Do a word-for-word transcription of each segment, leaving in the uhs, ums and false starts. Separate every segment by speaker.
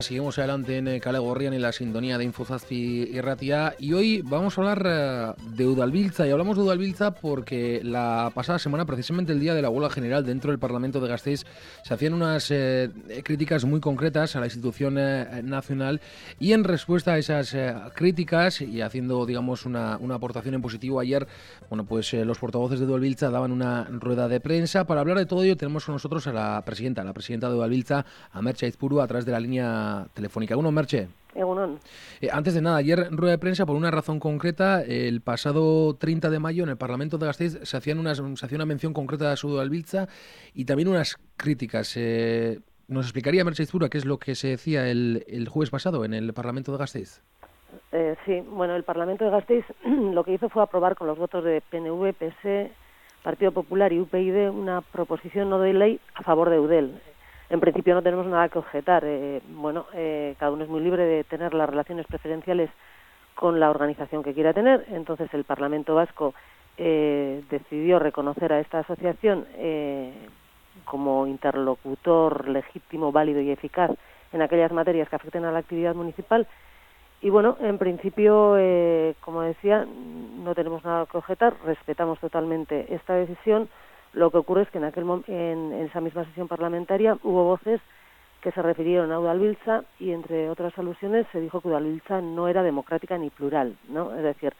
Speaker 1: Seguimos adelante en Kale Gorrian en la sintonía de Infozazpi y Ratia, y hoy vamos a hablar uh, de Udalbiltza, y hablamos de Udalbiltza porque la pasada semana, precisamente el día de la huelga general dentro del Parlamento de Gasteiz, se hacían unas eh, críticas muy concretas a la institución eh, nacional, y en respuesta a esas eh, críticas y haciendo, digamos, una, una aportación en positivo ayer, bueno, pues eh, los portavoces de Udalbiltza daban una rueda de prensa. Para hablar de todo ello tenemos con nosotros a la presidenta, la presidenta de Udalbiltza, a Merche Aizpuru, a través de la línea telefónica. Uno, Merche.
Speaker 2: Egunon.
Speaker 1: Eh, antes de nada, ayer en rueda de prensa, por una razón concreta, el pasado treinta de mayo en el Parlamento de Gasteiz se, hacían unas, se hacía una mención concreta de Udalbiltza y también unas críticas. Eh, ¿Nos explicaría, Merche Aizpuru, qué es lo que se decía el, el jueves pasado en el Parlamento de Gasteiz?
Speaker 2: Eh, sí, bueno, el Parlamento de Gasteiz lo que hizo fue aprobar con los votos de P N V, P S E, Partido Popular y U P y D una proposición no de ley a favor de Eudel. En principio no tenemos nada que objetar. Eh, bueno, eh, cada uno es muy libre de tener las relaciones preferenciales con la organización que quiera tener. Entonces el Parlamento Vasco eh, decidió reconocer a esta asociación eh, como interlocutor legítimo, válido y eficaz en aquellas materias que afecten a la actividad municipal. Y bueno, en principio, eh, como decía, no tenemos nada que objetar, respetamos totalmente esta decisión. Lo que ocurre es que en, aquel en, en esa misma sesión parlamentaria hubo voces que se refirieron a Udalbiltza y, entre otras alusiones, se dijo que Udalbiltza no era democrática ni plural, ¿no? Es decir,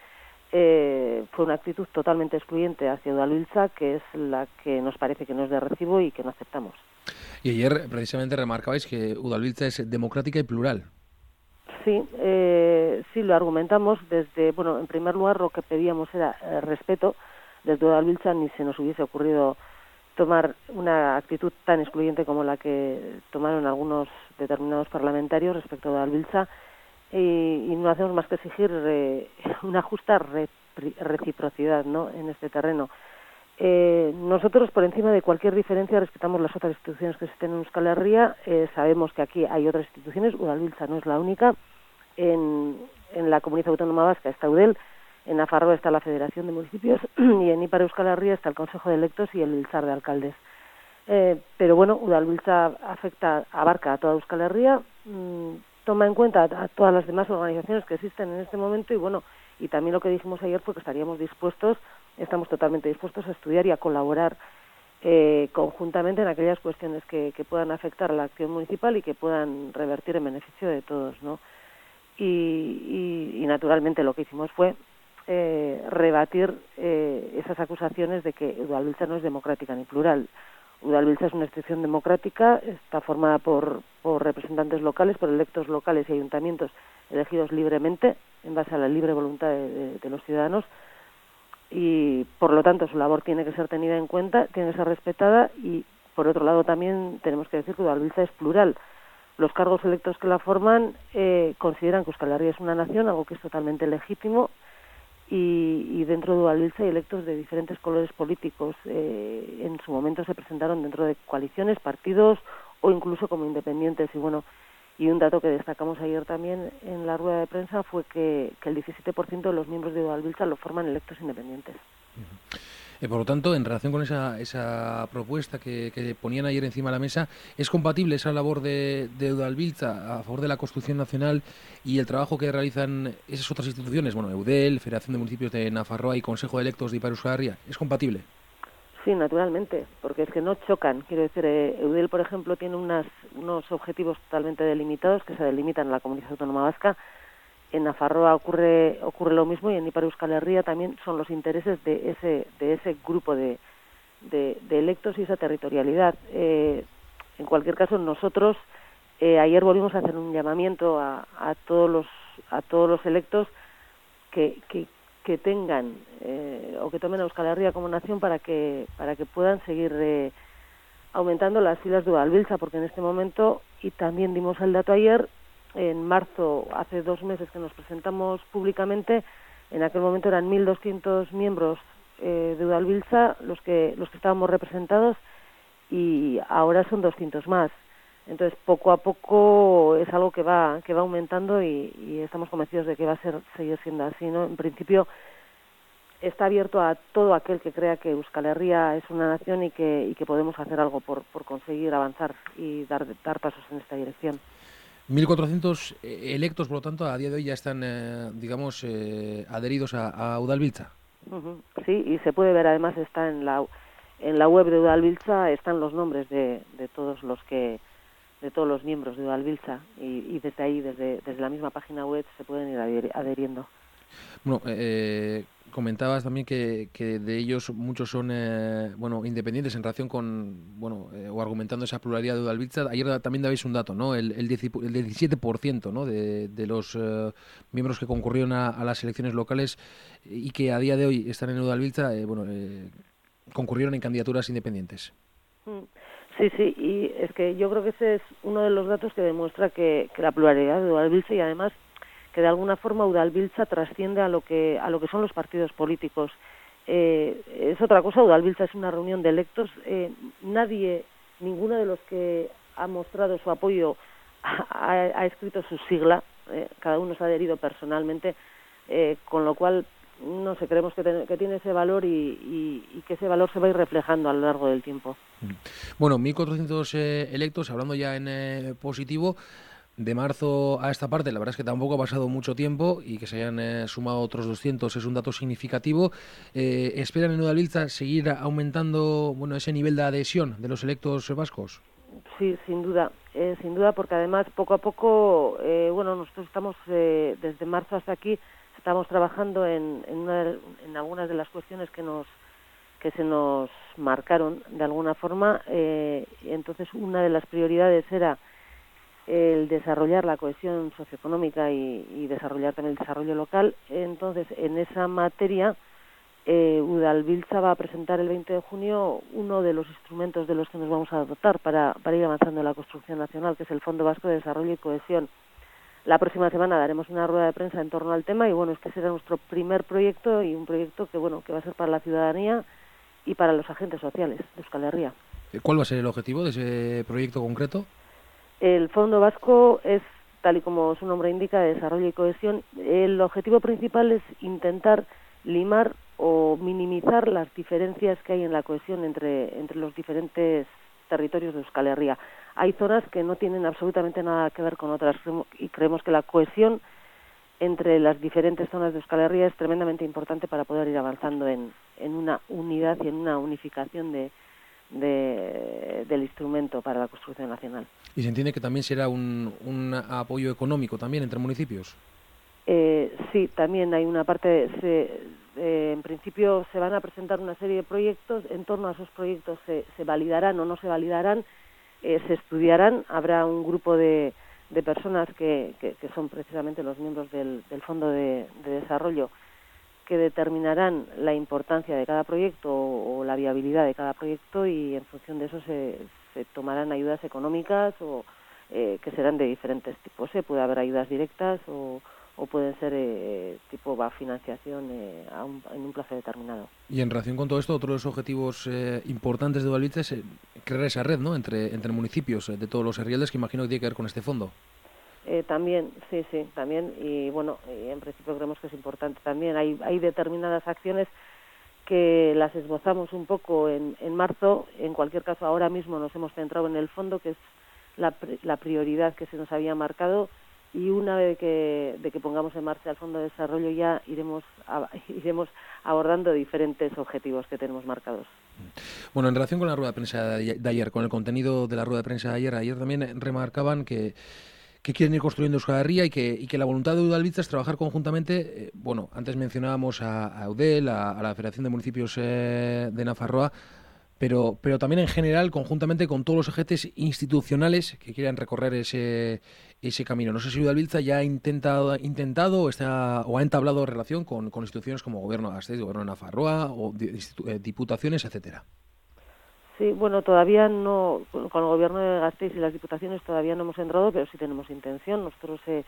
Speaker 2: eh, fue una actitud totalmente excluyente hacia Udalbiltza, que es la que nos parece que no es de recibo y que no aceptamos.
Speaker 1: Y ayer, precisamente, remarcabais que Udalbiltza es democrática y plural.
Speaker 2: Sí, eh, sí, lo argumentamos desde, bueno, en primer lugar lo que pedíamos era eh, respeto. Desde Udalbiltza ni se nos hubiese ocurrido tomar una actitud tan excluyente como la que tomaron algunos determinados parlamentarios respecto a Udalbiltza, y, y no hacemos más que exigir eh, una justa re, reciprocidad, ¿no?, en este terreno. Eh, nosotros, por encima de cualquier diferencia, respetamos las otras instituciones que existen en Euskal Herria. Eh, sabemos que aquí hay otras instituciones, Udalbiltza no es la única. En, en la Comunidad Autónoma Vasca está Eudel, en Nafarroa está la Federación de Municipios y en Ipar Euskal Herria está el Consejo de Electos y el Biltzar de Alcaldes. Eh, pero bueno, Udalbiltza afecta, abarca a toda Euskal Herria, mmm, toma en cuenta a, a todas las demás organizaciones que existen en este momento y bueno, y también lo que dijimos ayer fue que estaríamos dispuestos, estamos totalmente dispuestos a estudiar y a colaborar eh, conjuntamente en aquellas cuestiones que, que puedan afectar a la acción municipal y que puedan revertir en beneficio de todos, ¿no? Y, y, y naturalmente lo que hicimos fue Eh, rebatir eh, esas acusaciones de que Udalbiltza no es democrática ni plural. Udalbiltza es una institución democrática, está formada por, por representantes locales, por electos locales y ayuntamientos elegidos libremente, en base a la libre voluntad de, de, de los ciudadanos, y por lo tanto su labor tiene que ser tenida en cuenta, tiene que ser respetada, y por otro lado también tenemos que decir que Udalbiltza es plural. Los cargos electos que la forman eh, consideran que Euskal Herria es una nación, algo que es totalmente legítimo. Y, y dentro de Udalbiltza hay electos de diferentes colores políticos. Eh, en su momento se presentaron dentro de coaliciones, partidos o incluso como independientes. Y bueno, y un dato que destacamos ayer también en la rueda de prensa fue que, que el diecisiete por ciento de los miembros de Udalbiltza lo forman electos independientes.
Speaker 1: Uh-huh. Eh, por lo tanto, en relación con esa, esa propuesta que, que ponían ayer encima de la mesa, ¿es compatible esa labor de, de Udalbiltza a favor de la construcción nacional y el trabajo que realizan esas otras instituciones, bueno, Eudel, Federación de Municipios de Nafarroa y Consejo de Electos de Ipar Euskal Herria? ¿Es compatible?
Speaker 2: Sí, naturalmente, porque es que no chocan. Quiero decir, eh, Eudel, por ejemplo, tiene unas, unos objetivos totalmente delimitados que se delimitan en la Comunidad Autónoma Vasca. En Nafarroa ocurre ocurre lo mismo y en Ipar Euskal Herria también son los intereses de ese de ese grupo de, de, de electos y esa territorialidad. Eh, en cualquier caso, nosotros eh, ayer volvimos a hacer un llamamiento a, a todos los a todos los electos que que, que tengan eh, o que tomen a Euskal Herria como nación para que para que puedan seguir eh, aumentando las filas de Udalbiltza, porque en este momento, y también dimos el dato ayer, en marzo, hace dos meses que nos presentamos públicamente, en aquel momento eran mil doscientos miembros eh, de Udalbiltza los que los que estábamos representados y ahora son doscientos más. Entonces, poco a poco es algo que va que va aumentando y, y estamos convencidos de que va a ser seguir siendo así, ¿no? En principio está abierto a todo aquel que crea que Euskal Herria es una nación y que y que podemos hacer algo por por conseguir avanzar y dar dar pasos en esta dirección.
Speaker 1: mil cuatrocientos electos, por lo tanto, a día de hoy ya están, eh, digamos, eh, adheridos a, a Udalbiltza.
Speaker 2: Uh-huh. Sí, y se puede ver, además está en la en la web de Udalbiltza, están los nombres de, de todos los que de todos los miembros de Udalbiltza, y, y desde ahí, desde, desde la misma página web, se pueden ir adheriendo.
Speaker 1: Bueno, eh, comentabas también que, que de ellos muchos son eh, bueno, independientes en relación con, bueno, eh, o argumentando esa pluralidad de Udalbiltza. Ayer también dabais un dato, ¿no? El, el, diez, el diecisiete por ciento, ¿no? de, de los eh, miembros que concurrieron a, a las elecciones locales y que a día de hoy están en Udalbiltza, eh, bueno, eh, concurrieron en candidaturas independientes.
Speaker 2: Sí, sí, y es que yo creo que ese es uno de los datos que demuestra que, que la pluralidad de Udalbiltza, y además que de alguna forma Udalbiltza trasciende a lo que a lo que son los partidos políticos. Eh, es otra cosa, Udalbiltza es una reunión de electos. Eh, nadie, ninguno de los que ha mostrado su apoyo ha, ha escrito su sigla. Eh, cada uno se ha adherido personalmente, eh, con lo cual, no sé, creemos que, ten, que tiene ese valor y, y, y que ese valor se va a ir reflejando a lo largo del tiempo.
Speaker 1: Bueno, mil cuatrocientos eh, electos, hablando ya en eh, positivo. De marzo a esta parte, la verdad es que tampoco ha pasado mucho tiempo y que se hayan eh, sumado otros doscientos es un dato significativo. Eh, ¿Esperan en Udalbiltza seguir aumentando, bueno, ese nivel de adhesión de los electos vascos?
Speaker 2: Sí, sin duda, eh, sin duda, porque además poco a poco, eh, bueno, nosotros estamos eh, desde marzo hasta aquí, estamos trabajando en, en, una de, en algunas de las cuestiones que nos que se nos marcaron de alguna forma. Eh, entonces, una de las prioridades era el desarrollar la cohesión socioeconómica y, y desarrollar también el desarrollo local. Entonces, en esa materia, eh, Udalbiltza va a presentar el veinte de junio uno de los instrumentos de los que nos vamos a dotar para, para ir avanzando en la construcción nacional, que es el Fondo Vasco de Desarrollo y Cohesión. La próxima semana daremos una rueda de prensa en torno al tema y, bueno, este será nuestro primer proyecto, y un proyecto que, bueno, que va a ser para la ciudadanía y para los agentes sociales de Euskal Herria.
Speaker 1: ¿Cuál va a ser el objetivo de ese proyecto concreto?
Speaker 2: El Fondo Vasco es, tal y como su nombre indica, de desarrollo y cohesión. El objetivo principal es intentar limar o minimizar las diferencias que hay en la cohesión entre, entre los diferentes territorios de Euskal Herria. Hay zonas que no tienen absolutamente nada que ver con otras, y creemos que la cohesión entre las diferentes zonas de Euskal Herria es tremendamente importante para poder ir avanzando en, en una unidad y en una unificación de De, del instrumento para la construcción nacional.
Speaker 1: ¿Y se entiende que también será un, un apoyo económico también entre municipios?
Speaker 2: Eh, sí, también hay una parte, se, eh, en principio se van a presentar una serie de proyectos, en torno a esos proyectos se, se validarán o no se validarán, eh, se estudiarán, habrá un grupo de, de personas que, que, que son precisamente los miembros del, del Fondo de, de Desarrollo, que determinarán la importancia de cada proyecto o, o la viabilidad de cada proyecto, y en función de eso se, se tomarán ayudas económicas o eh, que serán de diferentes tipos. ¿eh? Puede haber ayudas directas o, o pueden ser eh, tipo va financiación eh, a un, en un plazo determinado.
Speaker 1: Y en relación con todo esto, otro de los objetivos eh, importantes de Udalbiltza es eh, crear esa red, ¿no?, entre, entre municipios eh, de todos los herrialdes, que imagino que tiene que ver con este fondo.
Speaker 2: Eh, también, sí, sí, también, y bueno, y en principio creemos que es importante también. Hay, hay determinadas acciones que las esbozamos un poco en, en marzo. En cualquier caso, ahora mismo nos hemos centrado en el fondo, que es la, la prioridad que se nos había marcado, y una vez que, de que pongamos en marcha el Fondo de Desarrollo ya iremos, a, iremos abordando diferentes objetivos que tenemos marcados.
Speaker 1: Bueno, en relación con la rueda de prensa de ayer, con el contenido de la rueda de prensa de ayer, ayer también remarcaban que que quieren ir construyendo Euskal Herria y que, y que la voluntad de Udalbiltza es trabajar conjuntamente. Eh, bueno, antes mencionábamos a, a Eudel, a, a la Federación de Municipios eh, de Nafarroa, pero, pero también en general conjuntamente con todos los agentes institucionales que quieran recorrer ese, ese camino. No sé si Udalbiltza ya ha intentado, intentado o, está, o ha entablado relación con, con instituciones como Gobierno de Gasteiz, Gobierno de Nafarroa o di, eh, diputaciones, etcétera.
Speaker 2: Sí, bueno, todavía no, con el Gobierno de Gasteiz y las diputaciones todavía no hemos entrado, pero sí tenemos intención. Nosotros eh,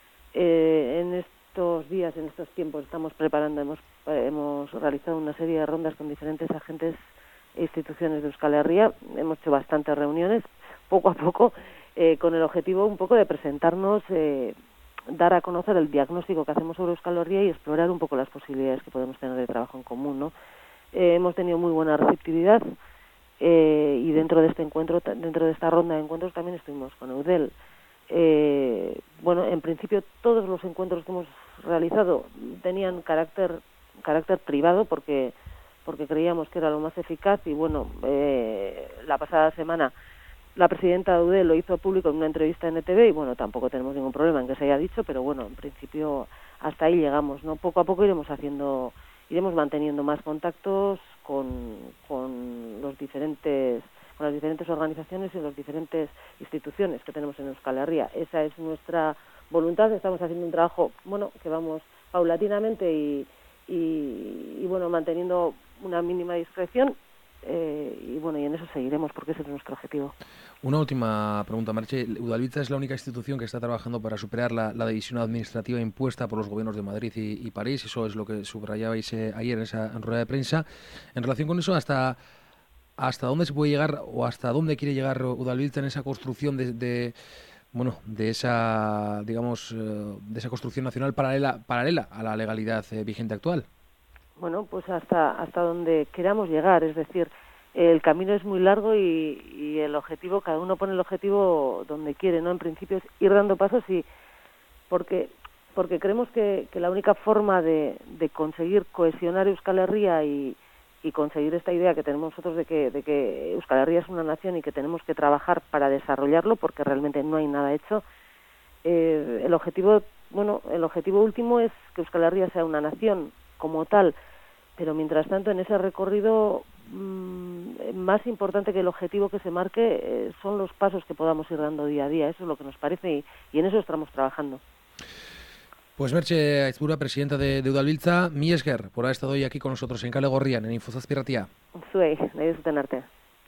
Speaker 2: eh, en estos días, en estos tiempos, estamos preparando, hemos, hemos realizado una serie de rondas con diferentes agentes e instituciones de Euskal Herria. Hemos hecho bastantes reuniones, poco a poco, eh, con el objetivo un poco de presentarnos, eh, dar a conocer el diagnóstico que hacemos sobre Euskal Herria y explorar un poco las posibilidades que podemos tener de trabajo en común, ¿no? Eh, hemos tenido muy buena receptividad. Eh, y dentro de este encuentro, dentro de esta ronda de encuentros también estuvimos con Eudel. Eh, bueno, en principio todos los encuentros que hemos realizado tenían carácter carácter privado porque porque creíamos que era lo más eficaz y bueno, eh, la pasada semana la presidenta de U D E lo hizo público en una entrevista en E T V y bueno, tampoco tenemos ningún problema en que se haya dicho, pero bueno, en principio hasta ahí llegamos, ¿no? Poco a poco iremos haciendo, iremos manteniendo más contactos con, con los diferentes, con las diferentes organizaciones y las diferentes instituciones que tenemos en Euskal Herria. Esa es nuestra voluntad, estamos haciendo un trabajo, bueno, que vamos paulatinamente y, y, y bueno, manteniendo una mínima discreción. Eh, y bueno, y en eso seguiremos porque ese es nuestro objetivo.
Speaker 1: Una última pregunta, Merche. Udalbiltza es la única institución que está trabajando para superar la, la división administrativa impuesta por los gobiernos de Madrid y, y París. Eso es lo que subrayabais eh, ayer en esa en rueda de prensa. En relación con eso, hasta hasta dónde se puede llegar o hasta dónde quiere llegar Udalbiltza en esa construcción de, de bueno, de esa, digamos, de esa construcción nacional paralela paralela a la legalidad eh, vigente actual.
Speaker 2: Bueno, pues hasta hasta donde queramos llegar, es decir, el camino es muy largo y, y el objetivo, cada uno pone el objetivo donde quiere, ¿no? En principio es ir dando pasos y porque porque creemos que, que la única forma de, de conseguir cohesionar Euskal Herria y, y conseguir esta idea que tenemos nosotros de que, de que Euskal Herria es una nación y que tenemos que trabajar para desarrollarlo, porque realmente no hay nada hecho, eh, el objetivo, bueno, el objetivo último es que Euskal Herria sea una nación como tal, pero mientras tanto en ese recorrido mmm, más importante que el objetivo que se marque eh, son los pasos que podamos ir dando día a día. Eso es lo que nos parece y, y en eso estamos trabajando.
Speaker 1: Pues Merche Aizpura, presidenta de, de Udalbiltza, mi esker por haber estado hoy aquí con nosotros en Kale Gorrian, en Infozazpi Ratia.
Speaker 2: Zuei, nahi duzuten arte.